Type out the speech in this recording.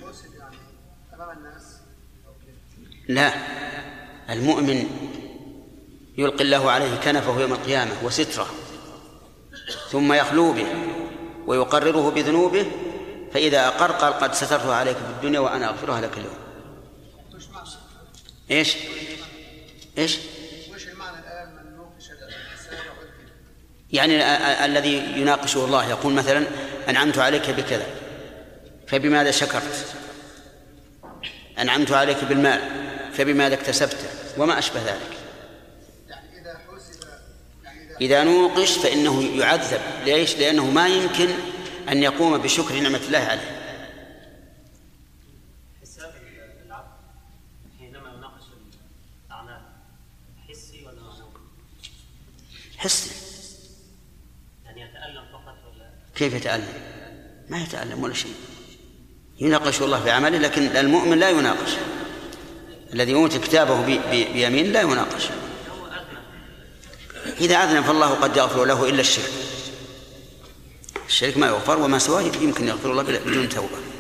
لا، المؤمن يلقي الله عليه كنفه يوم القيامة وستره، ثم يخلو به ويقرره بذنوبه، فإذا أقر قال قد سترتها عليك في الدنيا وأنا أغفرها لك اليوم. إيش يعني الذي يناقشه الله يقول مثلا أنعمت عليك بكذا فبماذا شكرت، أنعمت عليك بالمال فبماذا اكتسبته، وما أشبه ذلك. إذا نوقش فإنه يعذب. ليش؟ لأنه ما يمكن أن يقوم بشكر نعمة الله عليه. حساب العبد حينما يناقش الأعمال حسي ولا معنوي؟ حسي. يعني يتألم فقط ولا كيف يتألم؟ ما يتألم ولا شيء، يناقش الله بعمله، لكن المؤمن لا يناقش. الذي أوتي كتابه بيمين لا يناقش. إذا أذنب فالله قد يغفر له إلا الشرك. الشرك ما يغفر، وما سواه يمكن يغفر الله بدون توبة.